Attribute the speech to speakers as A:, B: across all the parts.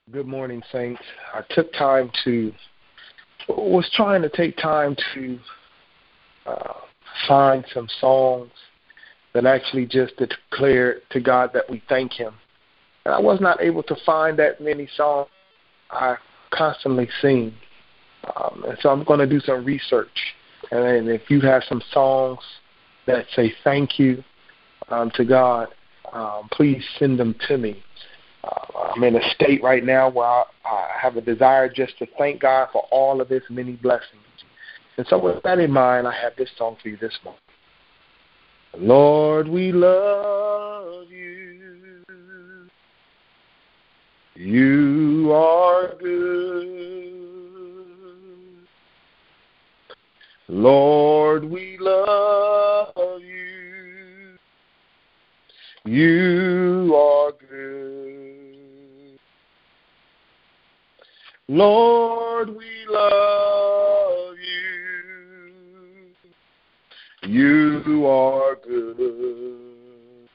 A: Good morning, saints. I was trying to take time to find some songs that actually just declare to God that we thank Him. And I was not able to find that many songs I constantly sing. And so I'm going to do some research. And if you have some songs that say thank you to God, please send them to me. I'm in a state right now where I have a desire just to thank God for all of His many blessings. And so with that in mind, I have this song for you this morning. Lord, we love you. You are good. Lord, we love you. You are good. Lord, we love you. You are good.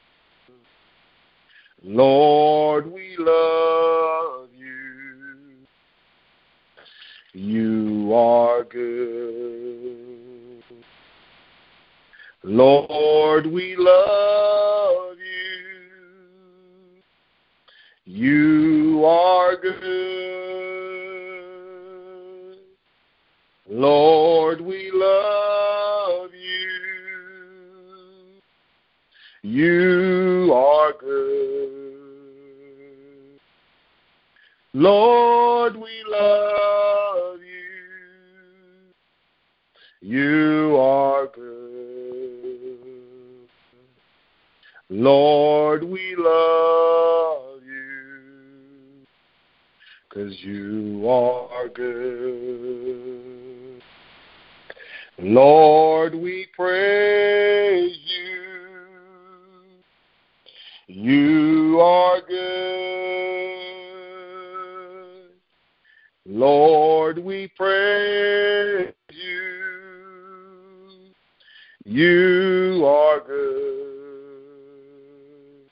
A: Lord, we love you. You are good. Lord, we love you. You are good. Lord, we love you. You are good. Lord, we love you. You are good. Lord, we love you, 'cause you are good. Lord, we praise you. You are good. Lord, we praise you. You are good.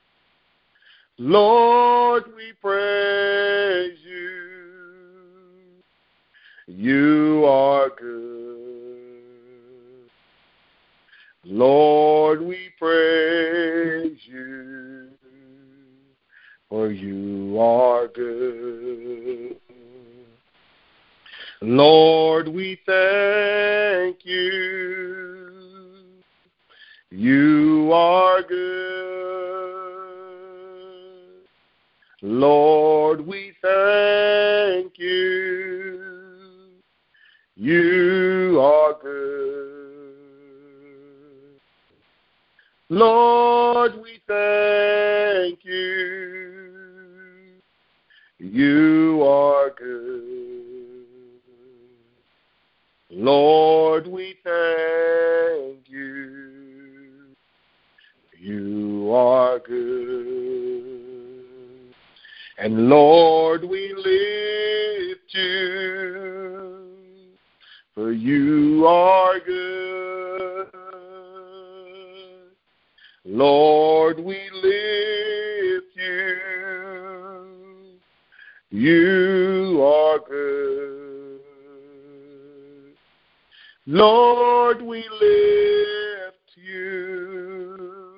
A: Lord, we praise you. You are good. Lord, we praise you, for you are good. Lord, we thank you. You are good. Lord, we thank you. You are good. Lord, we thank you. You are good. Lord, we thank you. You are good. And Lord, we lift you, for you are good. Lord, we lift you. You are good. Lord, we lift you.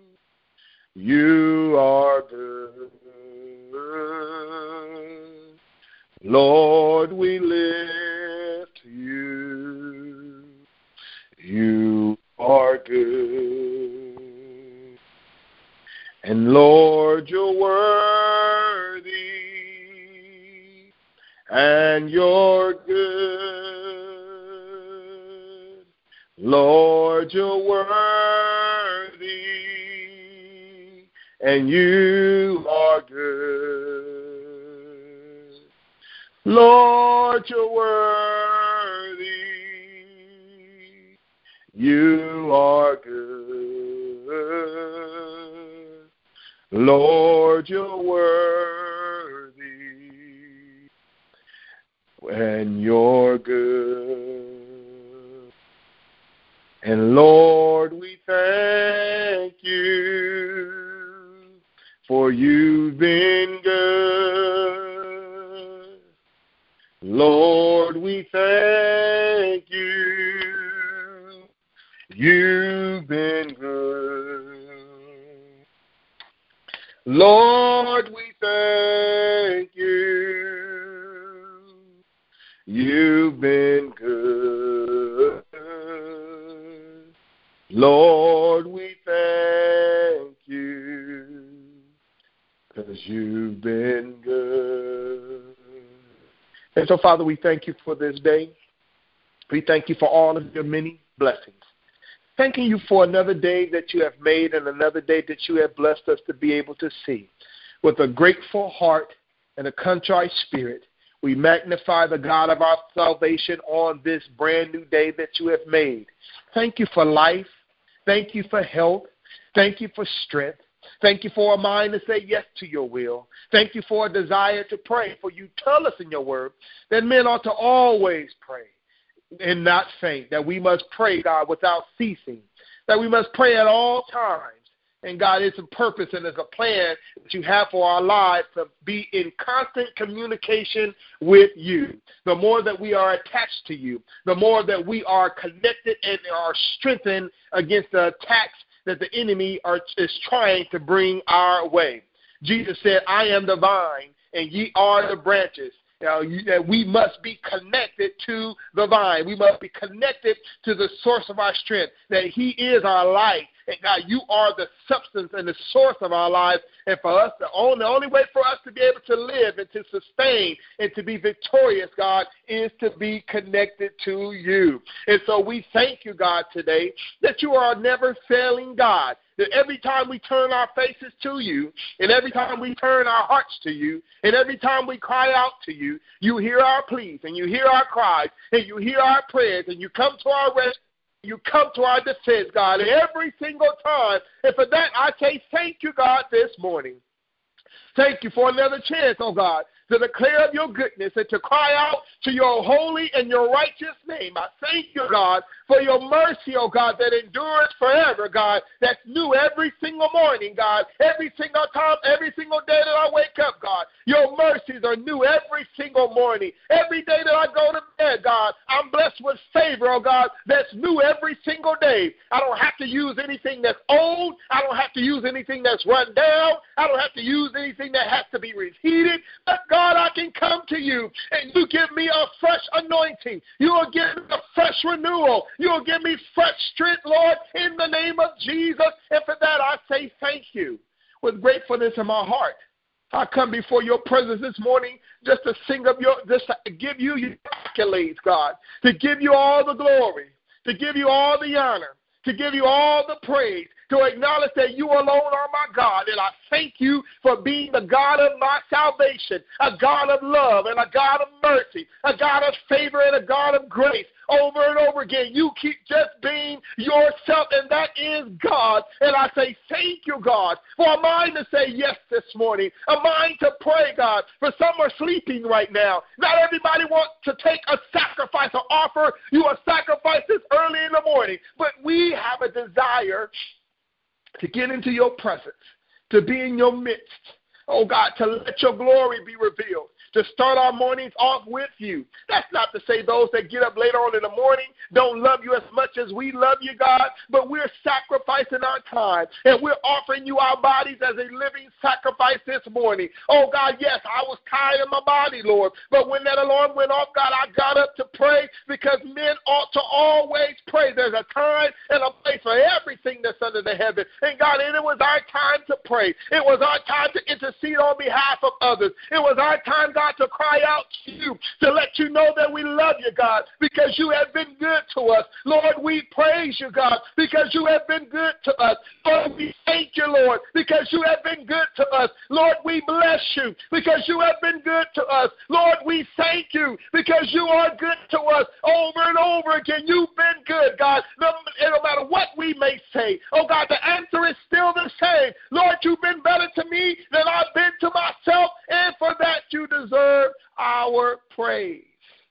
A: You are good. Lord, we lift you. You are good. And Lord, you're worthy, and you're good. Lord, you're worthy, and you are good. Lord, you're worthy, you are good. Lord, you're worthy, and you're good. And Lord, we thank you, for you've been good. Lord, we thank you. You've been good. Lord, we thank you. You've been good. Lord, we thank you, 'cause you've been good. And so, Father, we thank you for this day. We thank you for all of your many blessings. Thanking you for another day that you have made and another day that you have blessed us to be able to see. With a grateful heart and a contrite spirit, we magnify the God of our salvation on this brand new day that you have made. Thank you for life. Thank you for health. Thank you for strength. Thank you for a mind to say yes to your will. Thank you for a desire to pray. For you tell us in your word that men ought to always pray and not faint, that we must pray, God, without ceasing, that we must pray at all times. And, God, it's a purpose and it's a plan that you have for our lives to be in constant communication with you. The more that we are attached to you, the more that we are connected and are strengthened against the attacks that the enemy is trying to bring our way. Jesus said, I am the vine, and ye are the branches. That we must be connected to the vine. We must be connected to the source of our strength, that he is our life. And God, you are the substance and the source of our lives. And for us, the only way for us to be able to live and to sustain and to be victorious, God, is to be connected to you. And so we thank you, God, today that you are a never failing God. That every time we turn our faces to you, and every time we turn our hearts to you, and every time we cry out to you, you hear our pleas, and you hear our cries, and you hear our prayers, and you come to our rescue. You come to our defense, God, every single time. And for that, I say thank you, God, this morning. Thank you for another chance, oh God, to declare of your goodness and to cry out to your holy and your righteous name. I thank you, God, for your mercy, oh God, that endures forever, God, that's new every single morning, God, every single time, every single day that I wake up, God. Your mercies are new every single morning. Every day that I go to bed, God, I'm blessed with favor, oh God, that's new every single day. I don't have to use anything that's old. I don't have to use anything that's run down. I don't have to use anything that has to be reheated. But God, I can come to you and you give me a fresh anointing. You will give me a fresh renewal. You will give me fresh strength, Lord, in the name of Jesus. And for that, I say thank you with gratefulness in my heart. I come before your presence this morning just to just to give you your accolades, God, to give you all the glory, to give you all the honor, to give you all the praise, to acknowledge that you alone are my God. And I thank you for being the God of my salvation, a God of love and a God of mercy, a God of favor and a God of grace. Over and over again, you keep just being yourself, and that is God. And I say thank you, God, for a mind to say yes this morning, a mind to pray, God, for some are sleeping right now. Not everybody wants to take a sacrifice or offer you a sacrifice this early in the morning, but we have a desire to get into your presence, to be in your midst. Oh, God, to let your glory be revealed, to start our mornings off with you. That's not to say those that get up later on in the morning don't love you as much as we love you, God, but we're sacrificing our time, and we're offering you our bodies as a living sacrifice this morning. Oh, God, yes, I was tired of my body, Lord, but when that alarm went off, God, I got up to pray because men ought to always pray. There's a time and a place for everything that's under the heaven. And, God, and it was our time to pray. It was our time to intercede on behalf of others. It was our time, God, to cry out to you, to let you know that we love you, God, because you have been good to us. Lord, we praise you, God, because you have been good to us. Lord, we thank you, Lord, because you have been good to us. Lord, we bless you because you have been good to us. Lord, we thank you because you are good to us over and over again. You've been good, God, no matter what we may say. Oh, God, the answer is still the same. Lord, you've been better to me than I've been to myself, and for that you deserve our praise,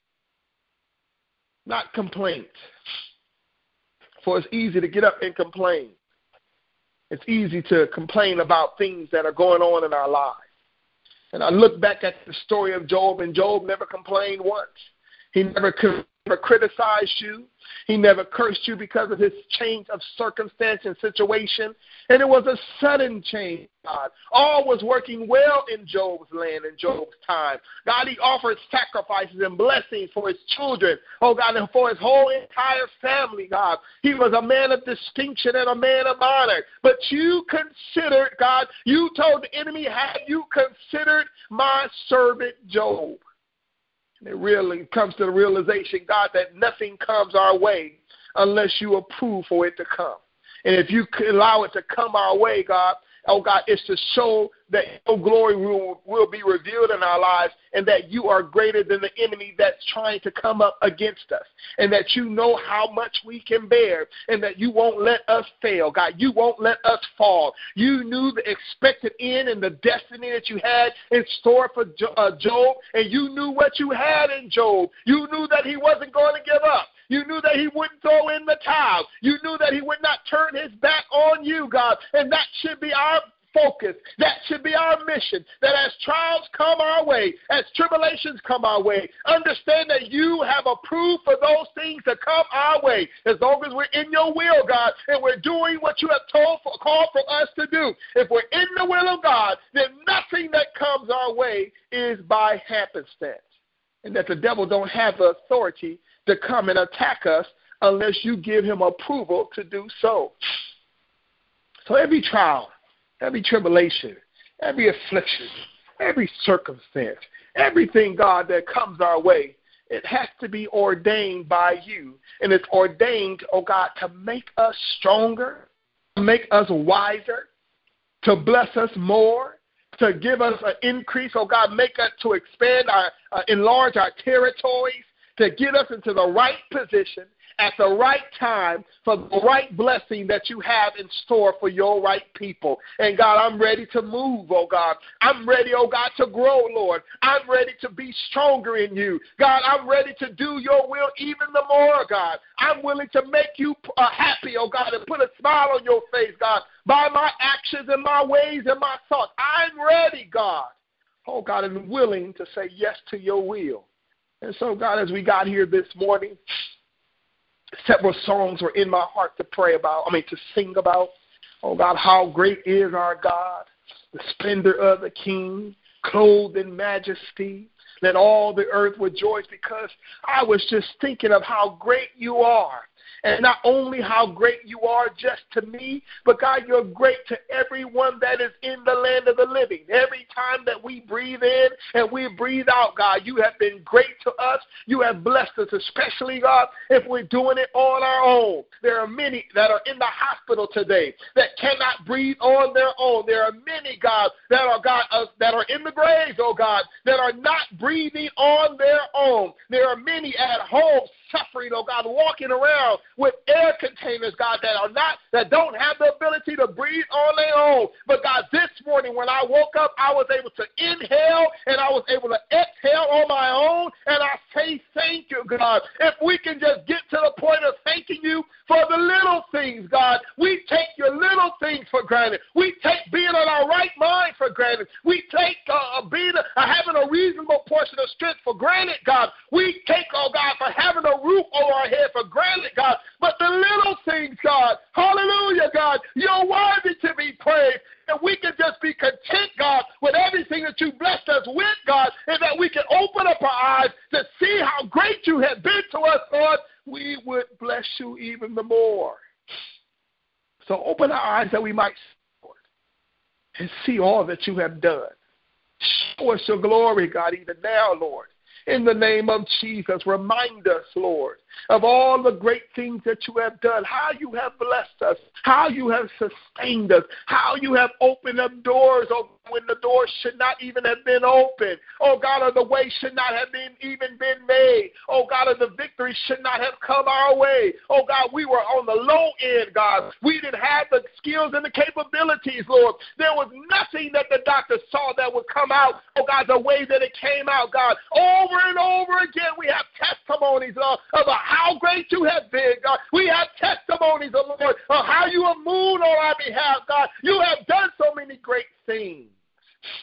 A: not complaint. For it's easy to get up and complain. It's easy to complain about things that are going on in our lives. And I look back at the story of Job, and Job never complained once. He never criticized you. He never cursed you because of his change of circumstance and situation. And it was a sudden change, God. All was working well in Job's land in Job's time. God, he offered sacrifices and blessings for his children. Oh, God, and for his whole entire family, God. He was a man of distinction and a man of honor. But you considered, God, you told the enemy, have you considered my servant Job? And it really comes to the realization, God, that nothing comes our way unless you approve for it to come. And if you allow it to come our way, God, oh, God, it's to show that your glory will be revealed in our lives, and that you are greater than the enemy that's trying to come up against us, and that you know how much we can bear, and that you won't let us fail, God. You won't let us fall. You knew the expected end and the destiny that you had in store for Job, and you knew what you had in Job. You knew that he wasn't going to give up. You knew that he wouldn't throw in the towel. You knew that he would not turn his back on you, God, and that should be our focus. That should be our mission, that as trials come our way, as tribulations come our way, understand that you have approved for those things to come our way, as long as we're in your will, God, and we're doing what you have called for us to do. If we're in the will of God, then nothing that comes our way is by happenstance, and that the devil don't have the authority to come and attack us unless you give him approval to do so. So every trial, every tribulation, every affliction, every circumstance, everything, God, that comes our way, it has to be ordained by you. And it's ordained, oh God, to make us stronger, to make us wiser, to bless us more, to give us an increase, oh God, make us to expand enlarge our territories, to get us into the right position at the right time for the right blessing that you have in store for your right people. And God, I'm ready to move, oh God. I'm ready, oh God, to grow, Lord. I'm ready to be stronger in you. God, I'm ready to do your will even the more, God. I'm willing to make you happy, oh God, and put a smile on your face, God, by my actions and my ways and my thoughts. I'm ready, God. Oh God, and willing to say yes to your will. And so, God, as we got here this morning, several songs were in my heart to to sing about. Oh, God, how great is our God, the splendor of the King, clothed in majesty. Let all the earth rejoice, because I was just thinking of how great you are. And not only how great you are just to me, but God, you're great to everyone that is in the land of the living. Every time that we breathe in and we breathe out, God, you have been great to us. You have blessed us, especially, God, if we're doing it on our own. There are many that are in the hospital today that cannot breathe on their own. There are many, God, that are in the graves, oh God, that are not breathing on their own. There are many at home suffering, oh God, walking around with air containers, God, that don't have the ability to breathe on their own. But God, this morning when I woke up, I was able to inhale and I was able to exhale on my own, and I say thank you, God. If we can just get to the point of thanking you for the little things, God. We take your little things for granted. We take being in our right mind for granted. We take having a reasonable portion of strength for granted, God. We take, oh God, for having a roof over our head for granted, God. But the little things, God, hallelujah, God, you're worthy to be praised. And we can just be content, God, with everything that you blessed us with, God, and that we can open up our eyes to see how great you have been to us, Lord. We would bless you even the more. So open our eyes that we might see, Lord, and see all that you have done. Show us your glory, God, even now, Lord. In the name of Jesus, remind us, Lord, of all the great things that you have done, how you have blessed us, how you have sustained us, how you have opened up doors when the doors should not even have been opened. Oh, God, or the way should not have even been made. Oh, God, or the victory should not have come our way. Oh, God, we were on the low end, God. We didn't have the skills and the capabilities, Lord. There was nothing that the doctor saw that would come out, oh, God, the way that it came out, God. Over and over again, we have testimonies of how great you have been, God. We have testimonies, oh Lord, of how you have moved on our behalf, God. You have done so many great things.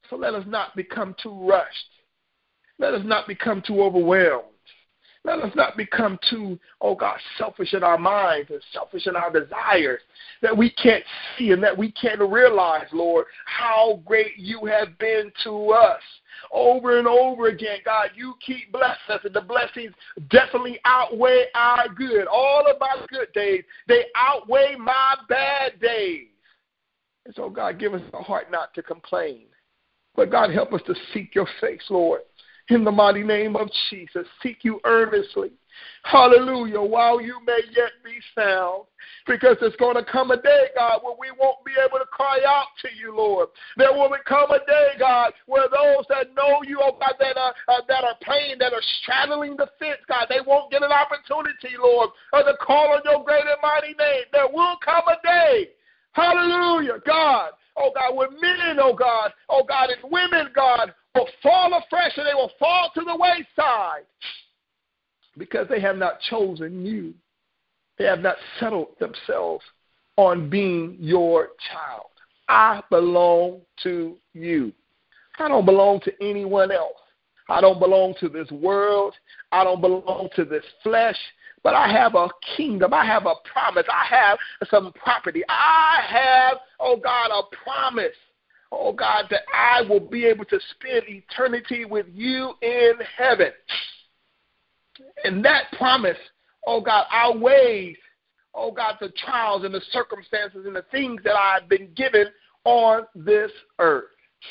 A: So let us not become too rushed. Let us not become too overwhelmed. Let us not become too, selfish in our minds and selfish in our desires, that we can't see and that we can't realize, Lord, how great you have been to us. Over and over again, God, you keep blessing us, and the blessings definitely outweigh our good. All of my good days, they outweigh my bad days. And so, God, give us a heart not to complain. But, God, help us to seek your face, Lord. In the mighty name of Jesus, seek you earnestly. Hallelujah, while you may yet be found. Because there's going to come a day, God, where we won't be able to cry out to you, Lord. There will come a day, God, where those that know you, God, that are playing, that are straddling the fence, God, they won't get an opportunity, Lord, to call on your great and mighty name. There will come a day, hallelujah, God, God, when men, God, and women, God, will fall afresh and they will fall to the wayside because they have not chosen you. They have not settled themselves on being your child. I belong to you. I don't belong to anyone else. I don't belong to this world. I don't belong to this flesh. But I have a kingdom. I have a promise. I have some property. I have, God, a promise. God, that I will be able to spend eternity with you in heaven. And that promise, God, outweighs, God, the trials and the circumstances and the things that I've been given on this earth.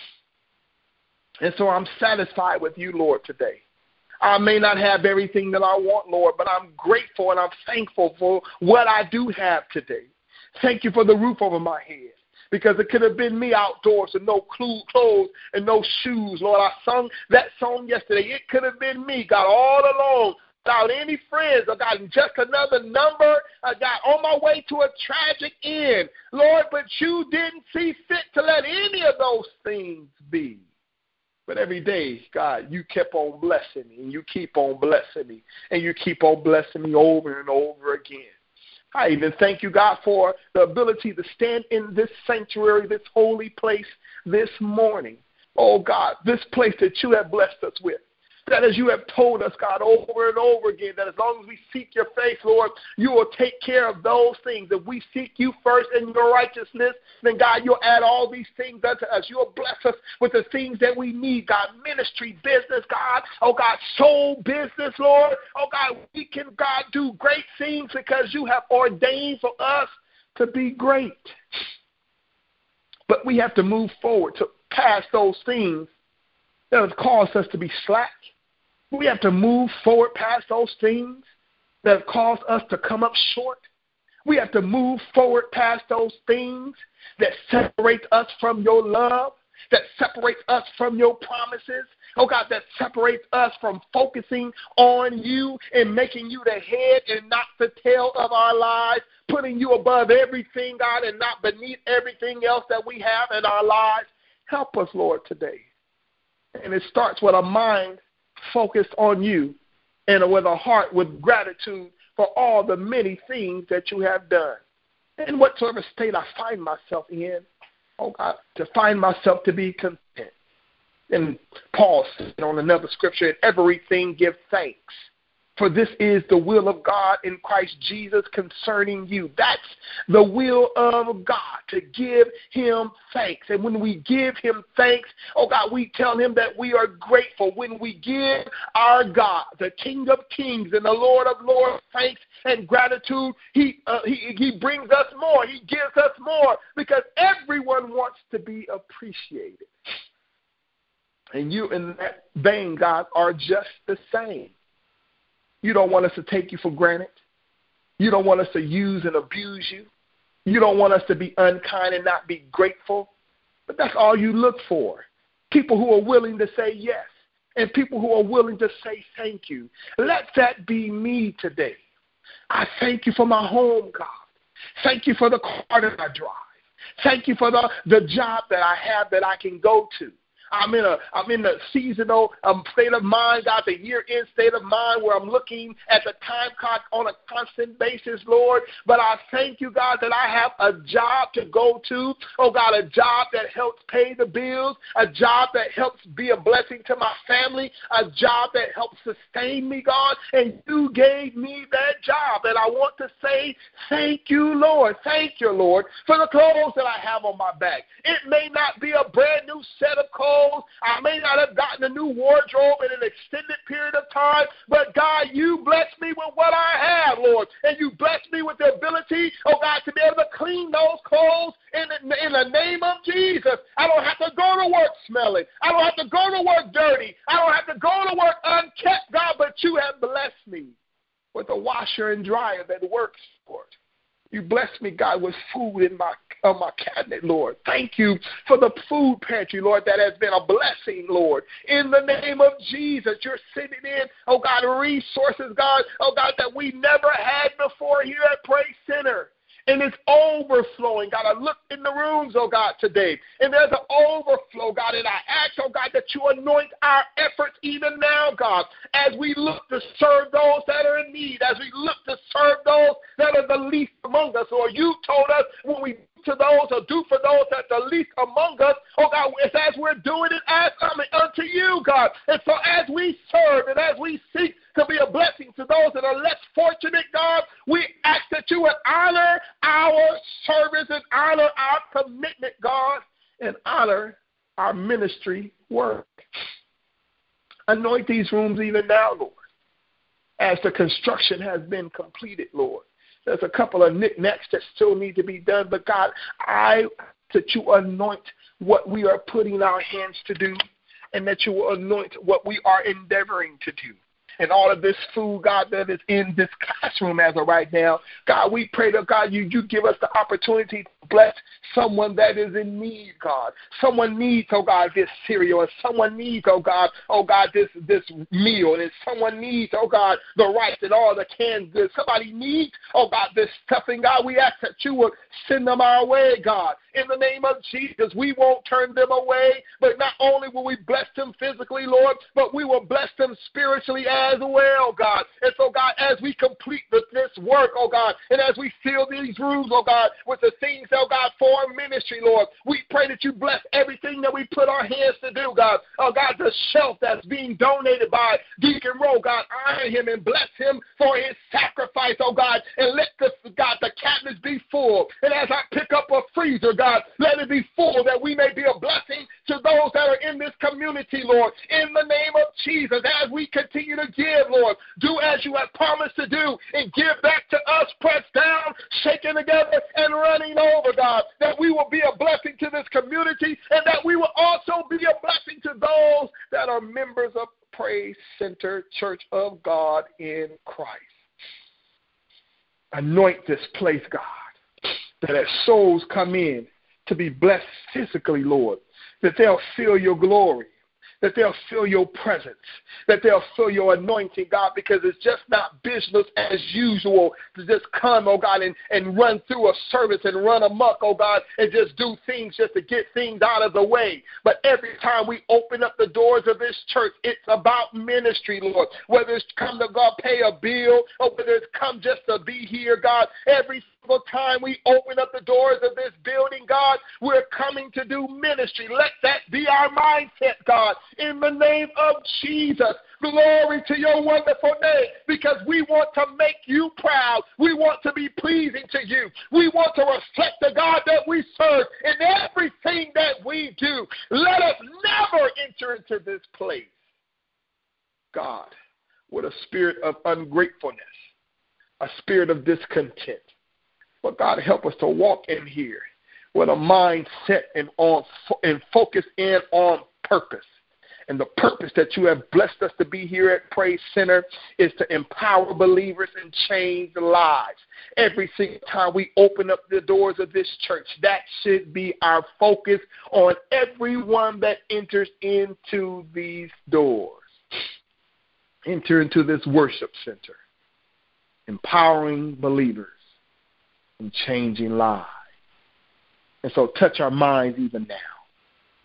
A: And so I'm satisfied with you, Lord, today. I may not have everything that I want, Lord, but I'm grateful and I'm thankful for what I do have today. Thank you for the roof over my head. Because it could have been me outdoors with no clothes and no shoes. Lord, I sung that song yesterday. It could have been me, God, all alone, without any friends. I got just another number. I got on my way to a tragic end. Lord, but you didn't see fit to let any of those things be. But every day, God, you kept on blessing me, and you keep on blessing me, and you keep on blessing me over and over again. I even thank you, God, for the ability to stand in this sanctuary, this holy place this morning. Oh, God, this place that you have blessed us with. That as you have told us, God, over and over again, that as long as we seek your face, Lord, you will take care of those things. If we seek you first in your righteousness, then, God, you'll add all these things unto us. You'll bless us with the things that we need, God, ministry, business, God, God, soul business, Lord. God, we can, God, do great things because you have ordained for us to be great. But we have to move forward to past those things that have caused us to be slack. We have to move forward past those things that have caused us to come up short. We have to move forward past those things that separate us from your love, that separates us from your promises. God, that separates us from focusing on you and making you the head and not the tail of our lives, putting you above everything, God, and not beneath everything else that we have in our lives. Help us, Lord, today. And it starts with a mind focused on you and with a heart with gratitude for all the many things that you have done. In whatsoever state I find myself in, God, to find myself to be content. And Paul said on another scripture, in everything give thanks. For this is the will of God in Christ Jesus concerning you. That's the will of God, to give him thanks. And when we give him thanks, God, we tell him that we are grateful. When we give our God, the King of Kings and the Lord of Lords, thanks and gratitude, he brings us more. He gives us more because everyone wants to be appreciated. And you in that vein, God, are just the same. You don't want us to take you for granted. You don't want us to use and abuse you. You don't want us to be unkind and not be grateful. But that's all you look for. People who are willing to say yes and people who are willing to say thank you. Let that be me today. I thank you for my home, God. Thank you for the car that I drive. Thank you for the job that I have that I can go to. I'm in the seasonal state of mind, God, the year-end state of mind where I'm looking at the time clock on a constant basis, Lord. But I thank you, God, that I have a job to go to. Oh, God, a job that helps pay the bills, a job that helps be a blessing to my family, a job that helps sustain me, God. And you gave me that job. And I want to say thank you, Lord. Thank you, Lord, for the clothes that I have on my back. It may not be a brand new set of clothes. I may not have gotten a new wardrobe in an extended period of time, but God, you blessed me with what I have, Lord. And you blessed me with the ability, oh God, to be able to clean those clothes in the name of Jesus. I don't have to go to work smelling. I don't have to go to work dirty. I don't have to go to work unkept, God, but you have blessed me with a washer and dryer that works, Lord. You blessed me, God, with food in my cabinet, Lord. Thank you for the food pantry, Lord, that has been a blessing, Lord. In the name of Jesus, you're sending in, oh God, resources, God, oh God, that we never had before here at Praise Center. And it's overflowing. God, I looked in the rooms, oh God, today, and there's an overflow, God, and I ask, oh God, that you anoint our efforts even now, God, as we look to serve those that are in need, as we look to serve those that are the least among us. Or you told us when we to those or do for those that are the least among us, oh God, it's as we're doing it unto you, God. And so as we serve and as we seek to be a blessing to those that are less fortunate, God, we ask that you would honor our service and honor our commitment, God, and honor our ministry work. Anoint these rooms even now, Lord, as the construction has been completed, Lord. There's a couple of knickknacks that still need to be done, but God, I ask that you anoint what we are putting our hands to do, and that you will anoint what we are endeavoring to do. And all of this food, God, that is in this classroom as of right now, God, we pray that, God, you give us the opportunity to bless someone that is in need, God. Someone needs, oh God, this cereal, and someone needs, oh God, this meal, and someone needs, oh God, the rice and all the canned goods. Somebody needs, oh God, this stuff, and God, we ask that you would send them our way, God. In the name of Jesus, we won't turn them away, but not only will we bless them physically, Lord, but we will bless them spiritually as well, God. And so, God, as we complete this work, oh God, and as we fill these rooms, oh God, with the things, oh God, for our ministry, Lord, we pray that you bless everything that we put our hands to do, God. Oh God, the shelf that's being donated by Deacon Rowe, God, honor him and bless him for his sacrifice, oh God, and let the cabinets be full. And as I pick up a freezer, God, let it be full that we may be a blessing to those that are in this community, Lord. In the name of Jesus, as we continue to give, Lord, do as you have promised to do and give back to us, pressed down, shaken together, and running over, God, that we will be a blessing to this community and that we will also be a blessing to those that are members of Praise Center Church of God in Christ. Anoint this place, God, that as souls come in to be blessed physically, Lord, that they'll feel your glory, that they'll feel your presence, that they'll feel your anointing, God, because it's just not business as usual to just come, oh God, and run through a service and run amok, oh God, and just do things just to get things out of the way. But every time we open up the doors of this church, it's about ministry, Lord. Whether it's come to God pay a bill or whether it's come just to be here, God, every time we open up the doors of this building, God, we're coming to do ministry. Let that be our mindset, God, in the name of Jesus. Glory to your wonderful name, because we want to make you proud. We want to be pleasing to you. We want to reflect the God that we serve in everything that we do. Let us never enter into this place, God, with a spirit of ungratefulness, a spirit of discontent. But God, help us to walk in here with a mindset and focus in on purpose. And the purpose that you have blessed us to be here at Praise Center is to empower believers and change lives. Every single time we open up the doors of this church, that should be our focus on everyone that enters into these doors. Enter into this worship center, empowering believers and changing lives. And so touch our minds even now.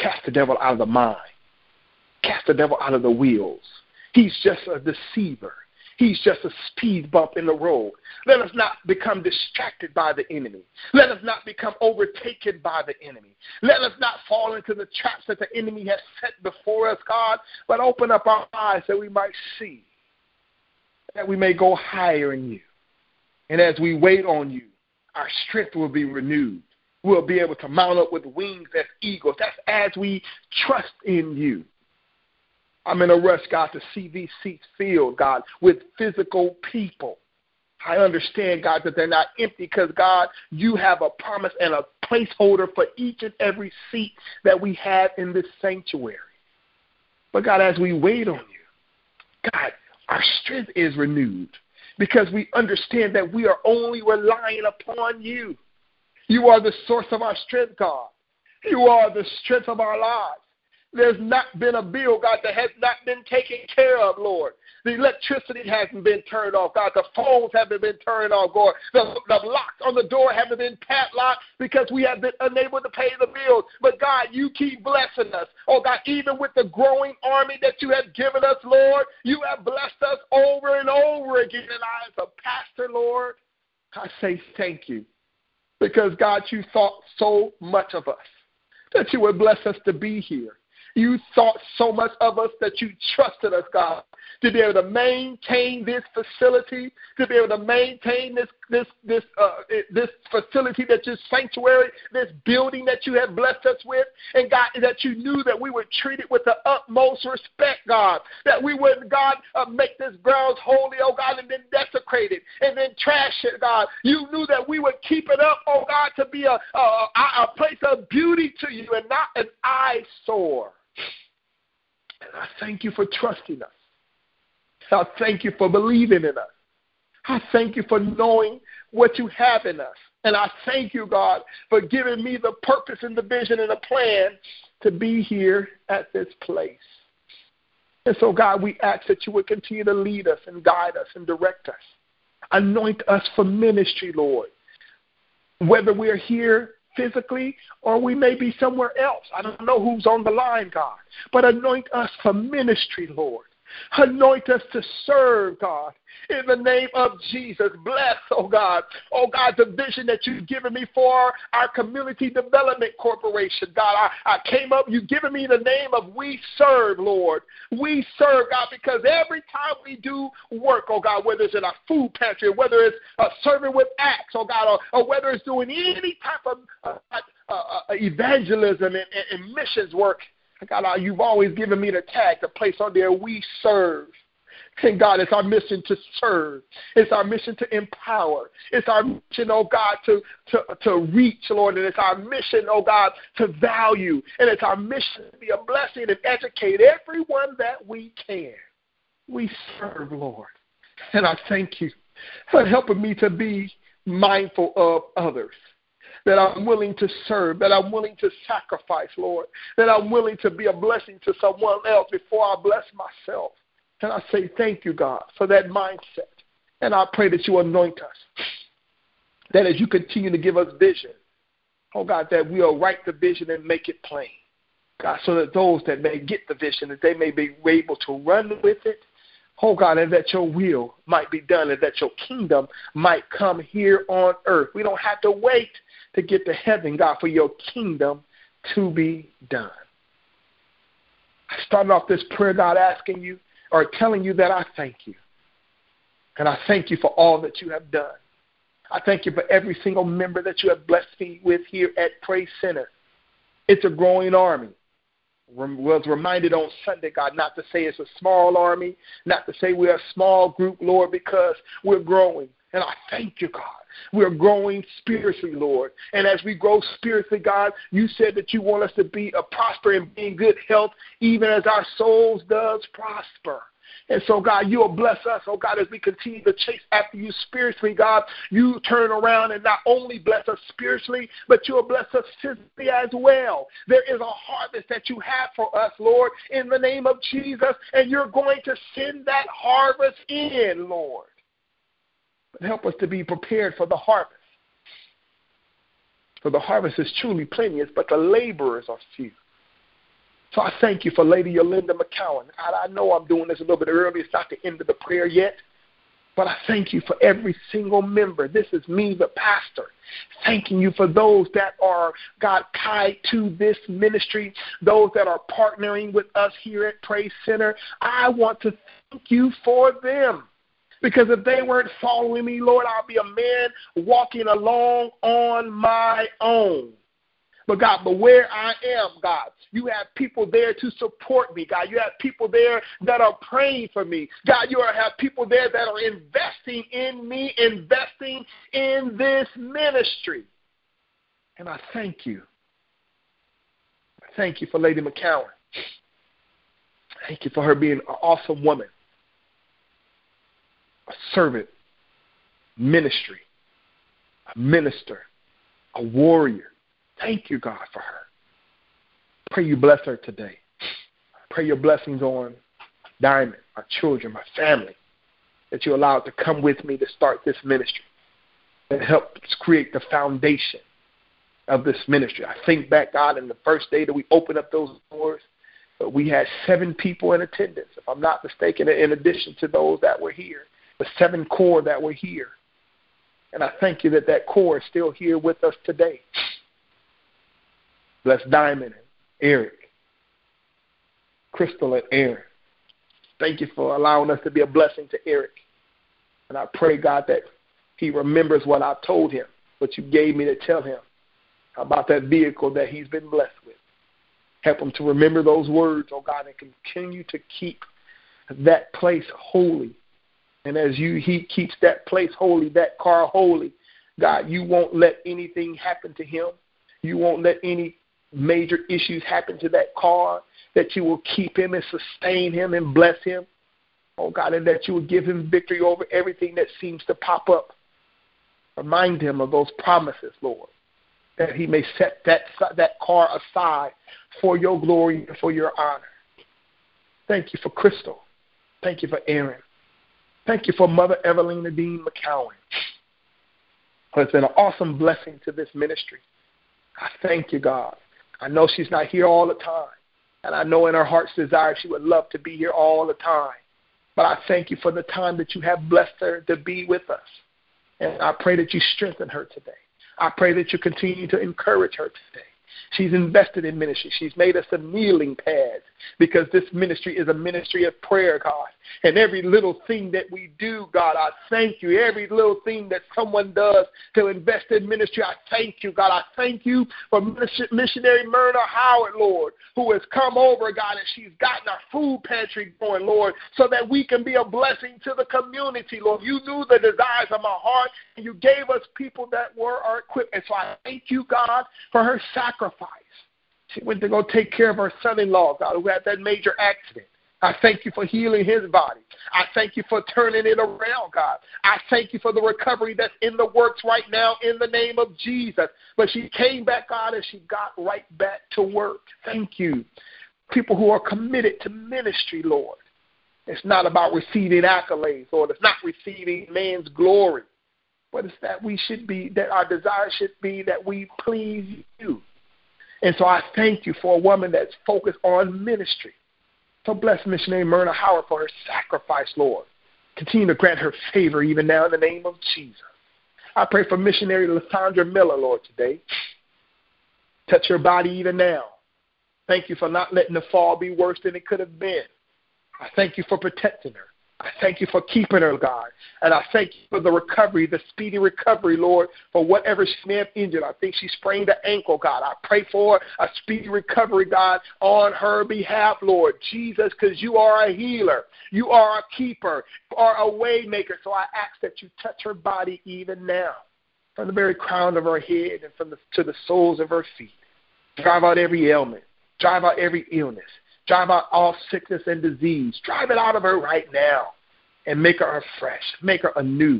A: cast the devil out of the mind. Cast the devil out of the wheels. He's just a deceiver. He's just a speed bump in the road. Let us not become distracted by the enemy. Let us not become overtaken by the enemy. Let us not fall into the traps that the enemy has set before us, God, but open up our eyes that we might see, that we may go higher in you. And as we wait on you, our strength will be renewed. We'll be able to mount up with wings as eagles. That's as we trust in you. I'm in a rush, God, to see these seats filled, God, with physical people. I understand, God, that they're not empty because, God, you have a promise and a placeholder for each and every seat that we have in this sanctuary. But, God, as we wait on you, God, our strength is renewed because we understand that we are only relying upon you. You are the source of our strength, God. You are the strength of our lives. There's not been a bill, God, that has not been taken care of, Lord. The electricity hasn't been turned off, God. The phones haven't been turned off, God. The locks on the door haven't been padlocked because we have been unable to pay the bills. But, God, you keep blessing us. Oh, God, even with the growing army that you have given us, Lord, you have blessed us over and over again. And I, as a pastor, Lord, I say thank you because, God, you thought so much of us that you would bless us to be here. You thought so much of us that you trusted us, God, to be able to maintain this facility, to be able to maintain this facility, that this sanctuary, this building that you have blessed us with, and God, that you knew that we would treat it with the utmost respect, God, that we would, God, make this grounds holy, oh God, and then desecrate it, and then trash it, God. You knew that we would keep it up, oh God, to be a place of beauty to you and not an eyesore. And I thank you for trusting us. I thank you for believing in us. I thank you for knowing what you have in us. And I thank you, God, for giving me the purpose and the vision and the plan to be here at this place. And so, God, we ask that you would continue to lead us and guide us and direct us. Anoint us for ministry, Lord. Whether we're here physically or we may be somewhere else. I don't know who's on the line, God. But anoint us for ministry, Lord. Anoint us to serve, God, in the name of Jesus. Bless, oh God, the vision that you've given me for our Community Development Corporation. God, I came up, you've given me the name of We Serve, Lord. We serve, God, because every time we do work, oh God, whether it's in a food pantry, whether it's serving with acts, oh God, or whether it's doing any type of evangelism and missions work, God, you've always given me the tag to place on there, We Serve. And God, it's our mission to serve. It's our mission to empower. It's our mission, oh God, to reach, Lord. And it's our mission, oh God, to value. And it's our mission to be a blessing and educate everyone that we can. We serve, Lord. And I thank you for helping me to be mindful of others, that I'm willing to serve, that I'm willing to sacrifice, Lord, that I'm willing to be a blessing to someone else before I bless myself. And I say thank you, God, for that mindset. And I pray that you anoint us, that as you continue to give us vision, oh God, that we'll write the vision and make it plain, God, so that those that may get the vision, that they may be able to run with it, oh God, and that your will might be done and that your kingdom might come here on earth. We don't have to wait to get to heaven, God, for your kingdom to be done. I started off this prayer, God, asking you or telling you that I thank you. And I thank you for all that you have done. I thank you for every single member that you have blessed me with here at Praise Center. It's a growing army. Was reminded on Sunday, God, not to say it's a small army, not to say we're a small group, Lord, because we're growing. And I thank you, God. We're growing spiritually, Lord. And as we grow spiritually, God, you said that you want us to be a prosper and be in good health, even as our souls does prosper. And so, God, you'll bless us, oh God, as we continue to chase after you spiritually, God. You turn around and not only bless us spiritually, but you'll bless us physically as well. There is a harvest that you have for us, Lord, in the name of Jesus, and you're going to send that harvest in, Lord. But help us to be prepared for the harvest. For the harvest is truly plenteous, but the laborers are few. So I thank you for Lady Yolanda McCowan. I know I'm doing this a little bit early. It's not the end of the prayer yet. But I thank you for every single member. This is me, the pastor, thanking you for those that are, God, tied to this ministry, those that are partnering with us here at Praise Center. I want to thank you for them. Because if they weren't following me, Lord, I'll be a man walking along on my own. But God, but where I am, God, you have people there to support me, God. You have people there that are praying for me. God, you have people there that are investing in me, investing in this ministry. And I thank you. I thank you for Lady McCowan. Thank you for her being an awesome woman, a servant, ministry, a minister, a warrior. Thank you, God, for her. Pray you bless her today. Pray your blessings on Diamond, my children, my family, that you allowed to come with me to start this ministry, that helped create the foundation of this ministry. I think back, God, in the first day that we opened up those doors, we had 7 people in attendance, if I'm not mistaken, in addition to those that were here, the 7 core that were here. And I thank you that core is still here with us today. Bless Diamond and Eric, Crystal and Aaron. Thank you for allowing us to be a blessing to Eric. And I pray, God, that he remembers what I told him, what you gave me to tell him about that vehicle that he's been blessed with. Help him to remember those words, oh God, and continue to keep that place holy. And as he keeps that place holy, that car holy, God, you won't let anything happen to him. You won't let any major issues happen to that car, that you will keep him and sustain him and bless him, oh God, and that you will give him victory over everything that seems to pop up. Remind him of those promises, Lord, that he may set that car aside for your glory and for your honor. Thank you for Crystal. Thank you for Aaron. Thank you for Mother Evelina Dean McCowan. It's been an awesome blessing to this ministry. I thank you, God. I know she's not here all the time, and I know in her heart's desire she would love to be here all the time. But I thank you for the time that you have blessed her to be with us. And I pray that you strengthen her today. I pray that you continue to encourage her today. She's invested in ministry. She's made us some kneeling pads because this ministry is a ministry of prayer, God. And every little thing that we do, God, I thank you. Every little thing that someone does to invest in ministry, I thank you, God. I thank you for missionary Myrna Howard, Lord, who has come over, God, and she's gotten our food pantry going, Lord, so that we can be a blessing to the community, Lord. You knew the desires of my heart, and you gave us people that were equipped. And so I thank you, God, for her sacrifice. She went to go take care of her son-in-law, God, who had that major accident. I thank you for healing his body. I thank you for turning it around, God. I thank you for the recovery that's in the works right now in the name of Jesus. But she came back, God, and she got right back to work. Thank you. People who are committed to ministry, Lord. It's not about receiving accolades, Lord. It's not receiving man's glory. But it's that we should be, that our desire should be that we please you. And so I thank you for a woman that's focused on ministry. So bless missionary Myrna Howard for her sacrifice, Lord. Continue to grant her favor even now in the name of Jesus. I pray for missionary Lysandra Miller, Lord, today. Touch her body even now. Thank you for not letting the fall be worse than it could have been. I thank you for protecting her. I thank you for keeping her, God. And I thank you for the recovery, the speedy recovery, Lord, for whatever she may have injured. I think she sprained the ankle, God. I pray for a speedy recovery, God, on her behalf, Lord Jesus, because you are a healer. You are a keeper. You are a way maker. So I ask that you touch her body even now, from the very crown of her head and to the soles of her feet. Drive out every ailment. Drive out every illness. Drive out all sickness and disease. Drive it out of her right now and make her fresh. Make her anew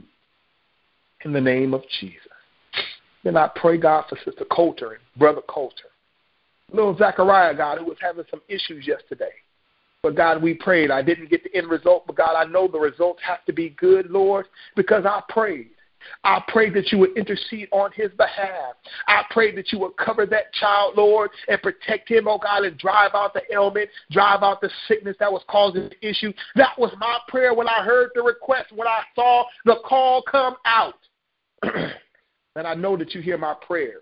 A: in the name of Jesus. Then I pray, God, for Sister Coulter and Brother Coulter. Little Zachariah, God, who was having some issues yesterday. But, God, we prayed. I didn't get the end result, but, God, I know the results have to be good, Lord, because I prayed. I pray that you would intercede on his behalf. I pray that you would cover that child, Lord, and protect him, oh God, and drive out the ailment, drive out the sickness that was causing the issue. That was my prayer when I heard the request, when I saw the call come out. And I know that you hear my prayers.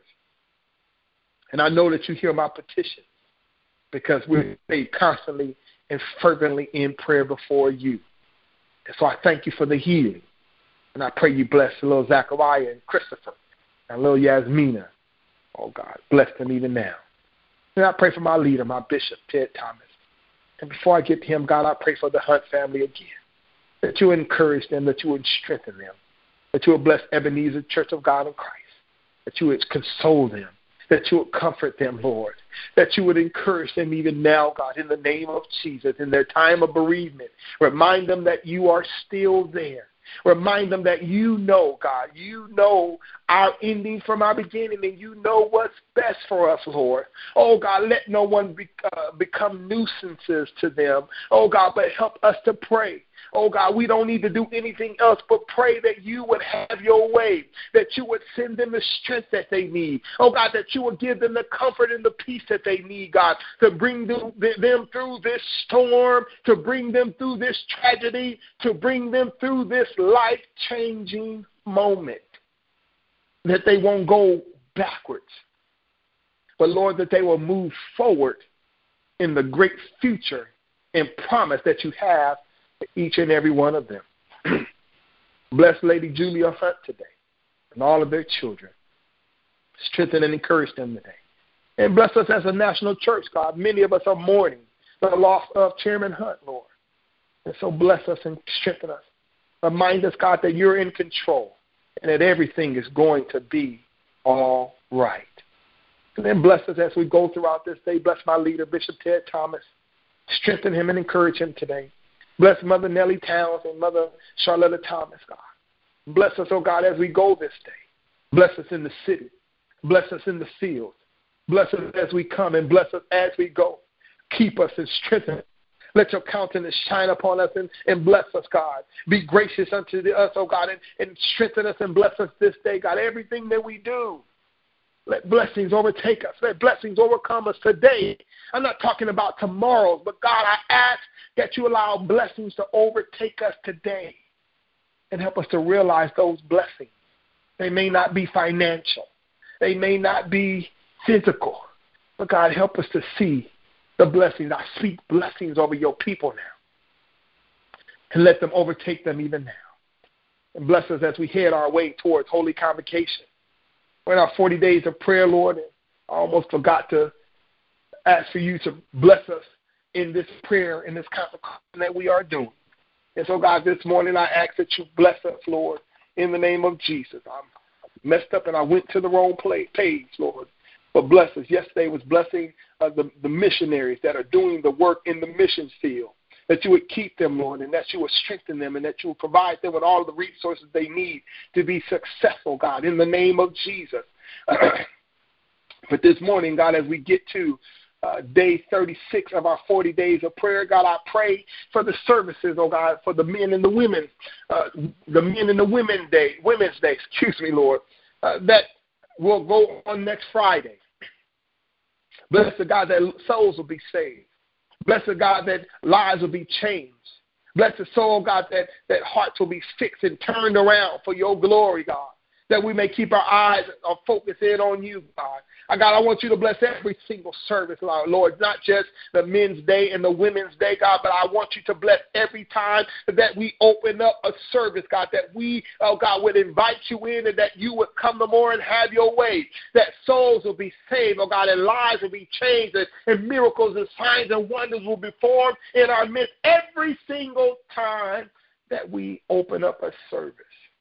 A: And I know that you hear my petitions, because we stay constantly and fervently in prayer before you. And so I thank you for the healing. And I pray you bless little Zachariah and Christopher and little Yasmina. Oh, God, bless them even now. And I pray for my leader, my bishop, Ted Thomas. And before I get to him, God, I pray for the Hunt family again, that you would encourage them, that you would strengthen them, that you would bless Ebenezer Church of God in Christ, that you would console them, that you would comfort them, Lord, that you would encourage them even now, God, in the name of Jesus, in their time of bereavement. Remind them that you are still there. Remind them that you know, God, you know our ending from our beginning, and you know what's best for us, Lord. Oh, God, let no one become nuisances to them. Oh, God, but help us to pray. Oh, God, we don't need to do anything else but pray that you would have your way, that you would send them the strength that they need. Oh, God, that you would give them the comfort and the peace that they need, God, to bring them through this storm, to bring them through this tragedy, to bring them through this life-changing moment, that they won't go backwards, but, Lord, that they will move forward in the great future and promise that you have for each and every one of them. Bless Lady Julia Hunt today and all of their children. Strengthen and encourage them today. And bless us as a national church, God. Many of us are mourning the loss of Chairman Hunt, Lord. And so bless us and strengthen us. Remind us, God, that you're in control and that everything is going to be all right. And then bless us as we go throughout this day. Bless my leader, Bishop Ted Thomas. Strengthen him and encourage him today. Bless Mother Nellie Towns and Mother Charlotta Thomas, God. Bless us, oh God, as we go this day. Bless us in the city. Bless us in the field. Bless us as we come and bless us as we go. Keep us and strengthen us. Let your countenance shine upon us and bless us, God. Be gracious unto us, oh God, and strengthen us and bless us this day, God. Everything that we do, let blessings overtake us. Let blessings overcome us today. I'm not talking about tomorrow, but God, I ask that you allow blessings to overtake us today and help us to realize those blessings. They may not be financial. They may not be physical. But God, help us to see the blessings. I speak blessings over your people now. And let them overtake them even now. And bless us as we head our way towards Holy Convocation. We're in our 40 days of prayer, Lord. And I almost forgot to ask for you to bless us in this prayer, in this consecration that we are doing. And so, God, this morning I ask that you bless us, Lord, in the name of Jesus. I'm messed up and I went to the wrong page, Lord. But bless us. Yesterday was blessing the missionaries that are doing the work in the missions field, that you would keep them, Lord, and that you would strengthen them and that you would provide them with all the resources they need to be successful, God, in the name of Jesus. But this morning, God, as we get to day 36 of our 40 days of prayer, God, I pray for the services, oh God, for the men and the women, women's day, Lord, that will go on next Friday. Bless the God that souls will be saved. Bless the God that lives will be changed. Bless the soul, God, that hearts will be fixed and turned around for your glory, God, that we may keep our eyes focused in on you, God. God, I want you to bless every single service, Lord, not just the men's day and the women's day, God, but I want you to bless every time that we open up a service, God, that we, oh God, would invite you in and that you would come no more and have your way, that souls will be saved, oh God, and lives will be changed, and miracles and signs and wonders will be formed in our midst every single time that we open up a service.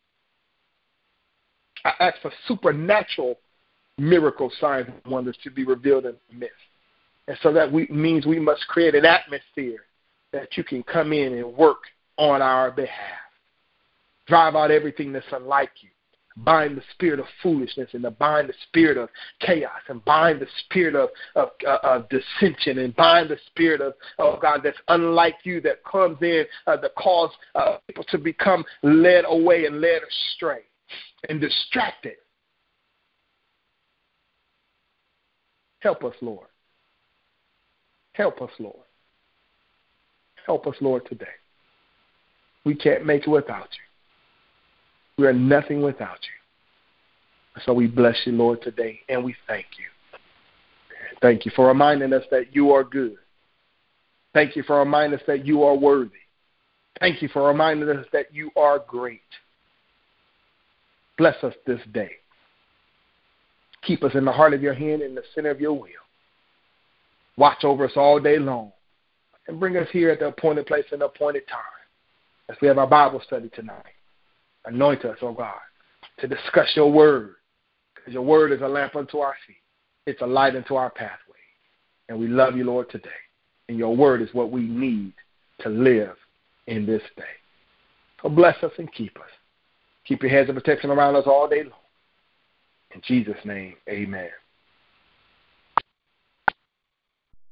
A: I ask for supernatural miracles, signs, and wonders to be revealed in the midst. And so that means we must create an atmosphere that you can come in and work on our behalf. Drive out everything that's unlike you. Bind the spirit of foolishness and bind the spirit of chaos and bind the spirit of dissension and bind the spirit of, oh God, that's unlike you that comes in that cause people to become led away and led astray. and distracted. Help us, Lord. Help us, Lord. Help us, Lord, today. We can't make it without you. We are nothing without you. So we bless you, Lord, today, and we thank you. Thank you for reminding us that you are good. Thank you for reminding us that you are worthy. Thank you for reminding us that you are great. Bless us this day. Keep us in the heart of your hand, in the center of your will. Watch over us all day long. And bring us here at the appointed place and the appointed time. As we have our Bible study tonight. Anoint us, oh God, to discuss your word. Because your word is a lamp unto our feet. It's a light unto our pathway. And we love you, Lord, today. And your word is what we need to live in this day. So bless us and keep us. Keep your heads of protection around us all day long. In Jesus' name, amen.